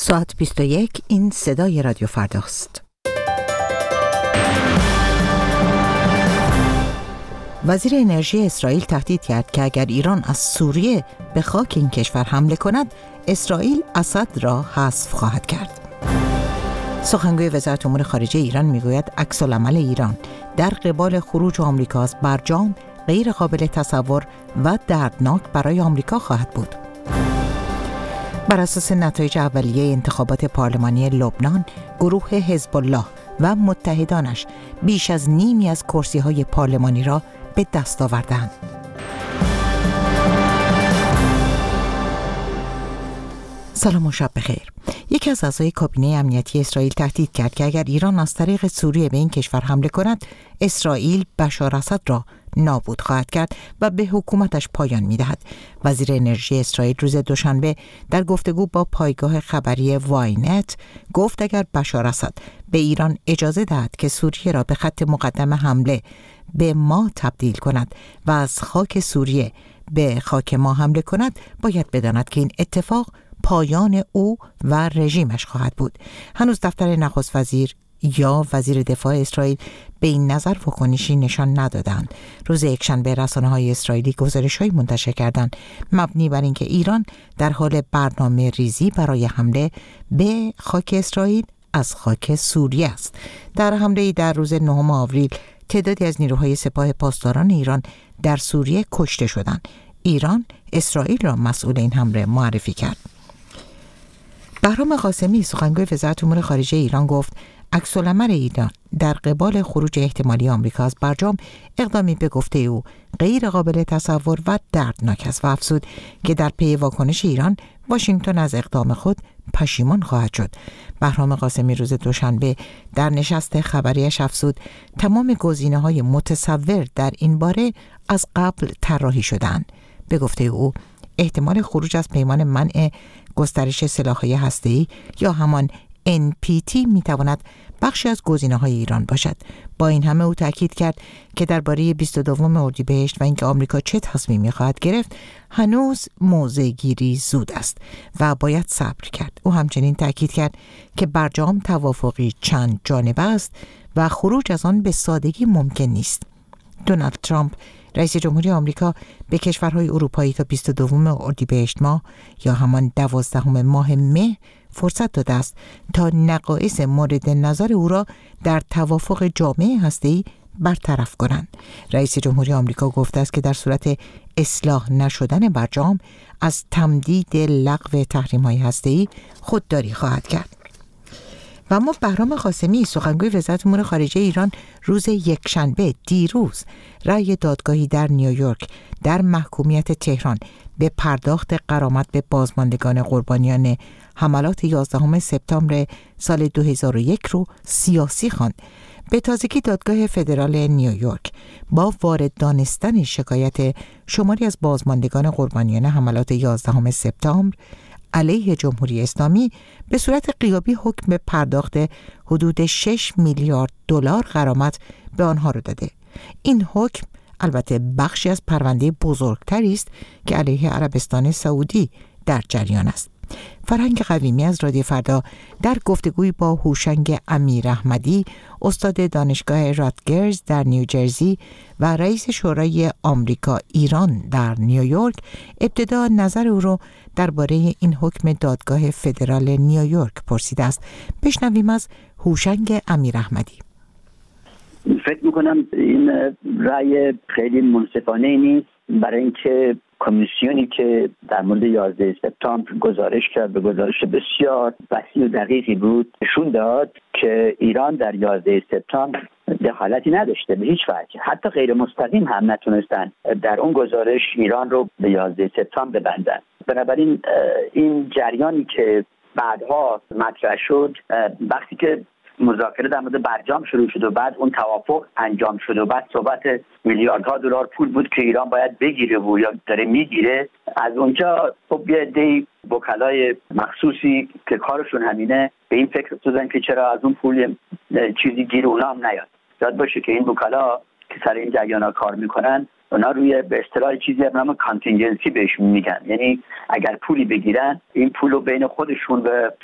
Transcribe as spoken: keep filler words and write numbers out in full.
ساعت بیست و یک، این صدای رادیو فرداست. وزیر انرژی اسرائیل تهدید کرد که اگر ایران از سوریه به خاک این کشور حمله کند، اسرائیل اسد را حذف خواهد کرد. سخنگوی وزارت امور خارجه ایران میگوید عکس‌العمل ایران در قبال خروج آمریکا از برجام غیر قابل تصور و دردناک برای آمریکا خواهد بود. بر اساس نتایج اولیه انتخابات پارلمانی لبنان، گروه حزب الله و متحدانش بیش از نیمی از کرسی‌های پارلمانی را به دست آوردند. سلام و شب بخیر. یکی از اعضای کابینه امنیتی اسرائیل تهدید کرد که اگر ایران از طریق سوریه به این کشور حمله کند، اسرائیل بشار اسد را نابود خواهد کرد و به حکومتش پایان می‌دهد. وزیر انرژی اسرائیل روز دوشنبه در گفتگو با پایگاه خبری واینت گفت اگر بشار اسد به ایران اجازه دهد که سوریه را به خط مقدم حمله به ما تبدیل کند و از خاک سوریه به خاک ما حمله کند، باید بداند که این اتفاق پایان او و رژیمش خواهد بود. هنوز دفتر نخست وزیر یا وزیر دفاع اسرائیل به این نظر واکنشی نشان ندادند. روز یکشنبه رسانه‌های اسرائیلی گزارش‌هایی منتشر کردند مبنی بر اینکه ایران در حال برنامه ریزی برای حمله به خاک اسرائیل از خاک سوریه است. در حمله‌ای در روز نهم آوریل تعدادی از نیروهای سپاه پاسداران ایران در سوریه کشته شدند. ایران اسرائیل را مسئول این حمله معرفی کرد. بهرام قاسمی سخنگوی وزارت امور خارجه ایران گفت عکس‌العمل ایران در قبال خروج احتمالی آمریکا از برجام اقدامی به گفته او غیر قابل تصور و دردناک است و افزود که در پی واکنش ایران واشنگتن از اقدام خود پشیمان خواهد شد. بهرام قاسمی روز دوشنبه در نشست خبریش افزود تمام گزینه‌های متصور در این باره از قبل طراحی شدند. به گفته او احتمال خروج از پیمان منع گسترش سلاح‌های هسته‌ای یا همان ان پی تی می‌تواند بخشی از گزینه‌های ایران باشد. با این همه او تاکید کرد که درباره بیست و دوم اردیبهشت و اینکه آمریکا چه تصمیمی خواهد گرفت هنوز موضع گیری زود است و باید صبر کرد. او همچنین تاکید کرد که برجام توافقی چند جانبه است و خروج از آن به سادگی ممکن نیست. دونالد ترامپ رئیس جمهوری آمریکا به کشورهای اروپایی تا بیست و دوم اردیبهشت ماه یا همان دوازدهم ماه مه فرصت داده است تا نقایص مورد نظر او را در توافق جامع هسته‌ای برطرف کنند. رئیس جمهوری آمریکا گفته است که در صورت اصلاح نشدن برجام از تمدید لغو تحریم‌های هسته‌ای خودداری خواهد کرد. و اما بهرام قاسمی سخنگوی وزارت امور خارجه ایران روز یکشنبه دیروز رأی دادگاهی در نیویورک در محکومیت تهران به پرداخت غرامت به بازماندگان قربانیان حملات یازدهم سپتامبر سال دو هزار و یک رو سیاسی خواند. به تازگی دادگاه فدرال نیویورک با وارد دانستن شکایت شماری از بازماندگان قربانیان حملات یازدهم سپتامبر علیه جمهوری اسلامی به صورت غیابی حکم به پرداخت حدود شش میلیارد دلار غرامت به آنها را داده. این حکم البته بخشی از پرونده بزرگتری است که علیه عربستان سعودی در جریان است. فرهنگ قویمی از رادیو فردا در گفتگوی با هوشنگ امیراحمدی استاد دانشگاه راتگرز در نیوجرسی و رئیس شورای آمریکا ایران در نیویورک ابتدا نظر او را درباره این حکم دادگاه فدرال نیویورک پرسیده است. بشنویم از هوشنگ امیراحمدی. فکر میکنم این رأی خیلی منصفانه نیست، برای اینکه کمیسیونی که در مورد یازده سپتامبر گزارش کرد به گزارش بسیار وسیع و دقیقی بود، نشون داد که ایران در یازده سپتامبر دخالتی نداشته به هیچ وجه، حتی غیر مستقیم هم نتونستن در اون گزارش ایران رو به یازده سپتامبر ببندن. بنابراین این جریانی که بعدها مطرح شد، وقتی که مذاکره در مورد برجام شروع شد و بعد اون توافق انجام شد و بعد صحبت میلیاردها دلار پول بود که ایران باید بگیره و یا داره میگیره، از اونجا خب یه عده وکلای مخصوصی که کارشون همینه به این فکر افتادن که چرا از اون پول چیزی گیر اونا هم نیاد. یاد باشه که این وکلا که سر این جریانا کار میکنن اونا روی به اصطلاح چیزی به نام کانتینجنسی بهشون میگن، یعنی اگر پولی بگیرن این پولو بین خودشون به